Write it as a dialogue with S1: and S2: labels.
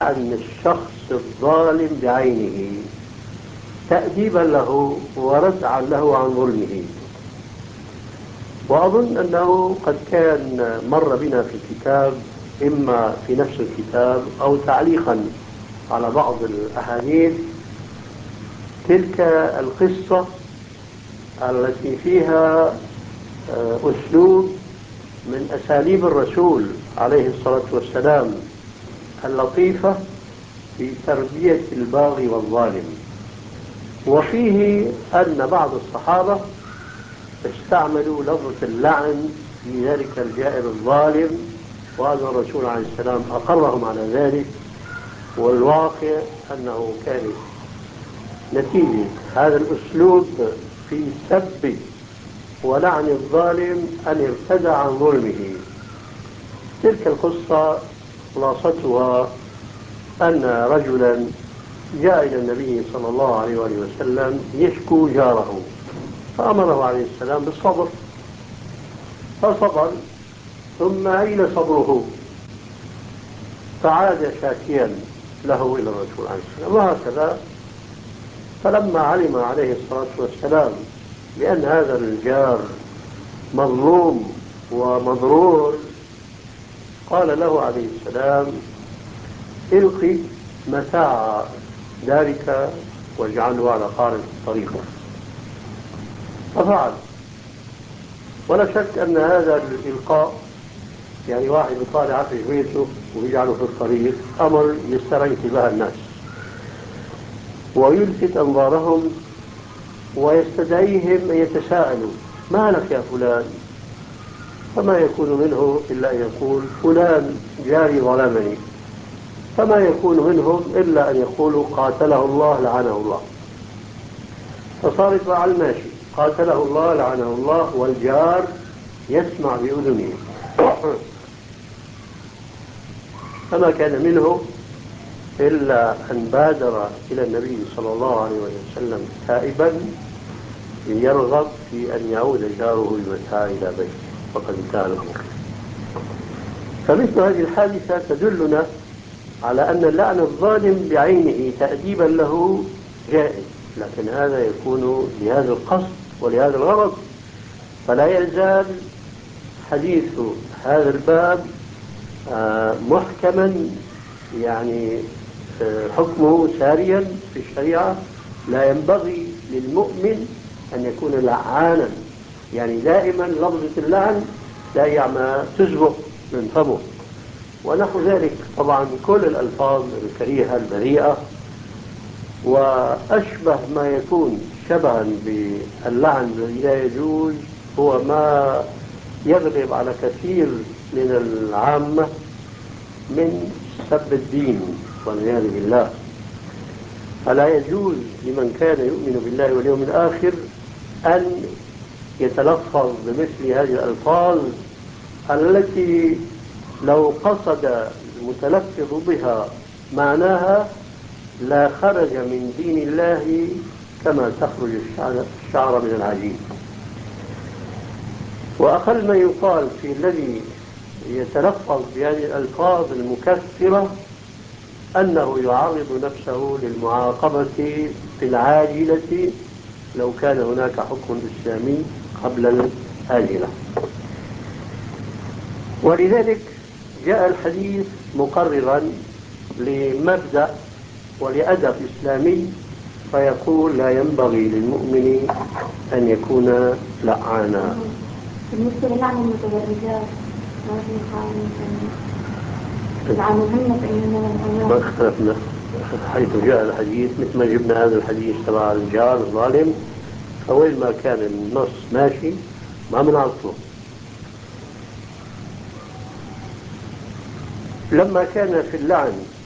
S1: عن الشخص الظالم بعينه تأديبا له وردعا له عن ظلمه. وأظن أنه قد كان مر بنا في الكتاب، إما في نفس الكتاب أو تعليقا على بعض الأحاديث، تلك القصة التي فيها أسلوب من أساليب الرسول عليه الصلاة والسلام اللطيفة في تربية الباغي والظالم. وفيه أن بعض الصحابة استعملوا لفظة اللعن في ذلك الجائر الظالم، وأن الرسول عليه السلام أقرهم على ذلك. والواقع أنه كانت نتيجة هذا الأسلوب في سب ولعن الظالم أن ارتدع عن ظلمه. تلك القصة خلاصتها أن رجلا جاء إلى النبي صلى الله عليه وسلم يشكو جاره، فأمره عليه السلام بالصبر، فصبر. ثم أين صبره؟ فعاد شاكيا له إلى الرسول عليه السلام، وهكذا. فلما علم عليه الصلاة والسلام بأن هذا الجار مظلوم ومضرور، قال له عليه السلام: القي متاع دارك واجعله على قارة الطريق. ففعل. ولا شك أن هذا الإلقاء، يعني واحد يطالع عفش بيته ويجعله في الطريق، أمر يسترعي انتباه الناس ويلفت أنظارهم ويستدعيهم أن يتساءلوا: ما لك يا فلان؟ فما يكون منه إلا أن يقول: فلان جاري ظلمني. فما يكون منهم إلا أن يقولوا: قاتله الله لعنه الله. فصارت مع الماشي: قاتله الله لعنه الله، والجار يسمع بأذنه. فما كان منه إلا أن بادر إلى النبي صلى الله عليه وسلم تائبا يرغب في أن يعود جاره المتاع إلى بيته، فقد انتهى الأمر. فمثل هذه الحادثة تدلنا على أن اللعن الظالم بعينه تأديبا له جائز، لكن هذا يكون لهذا القصد ولهذا الغرض. فلا يزال حديث هذا الباب محكما، يعني حكمه ساريا في الشريعة. لا ينبغي للمؤمن أن يكون لعانا، يعني دائما لفظة اللعن لا ما تسبق من فمه ونحو ذلك. طبعا كل الألفاظ الكريهة البذيئة وأشبه ما يكون شبها باللعن الذي لا يجوز هو ما يغلب على كثير من العامة من سب الدين والعياذ بالله. فلا يجوز لمن كان يؤمن بالله واليوم الآخر أن يتلفظ بمثل هذه الألفاظ التي لو قصد المتلفظ بها معناها لا خرج من دين الله كما تخرج الشعر من العجين. وأقل ما يقال في الذي يتلفظ بهذه الألفاظ المكفرة أنه يعرض نفسه للمعاقبة في العاجلة لو كان هناك حكم إسلامي قبل الآجلة. ولذلك جاء الحديث مقررا لمبدأ ولأدب إسلامي، فيقول: لا ينبغي للمؤمن أن يكون لعانا.
S2: بالنسبة للعن المتبرجات لعنهن فإننا
S1: ما اختلفنا حيث جاء الحديث، مثل ما جبنا هذا الحديث تبع الجار الظالم، فوين ما كان النص ماشي ما بنعطله. لما كان في اللعن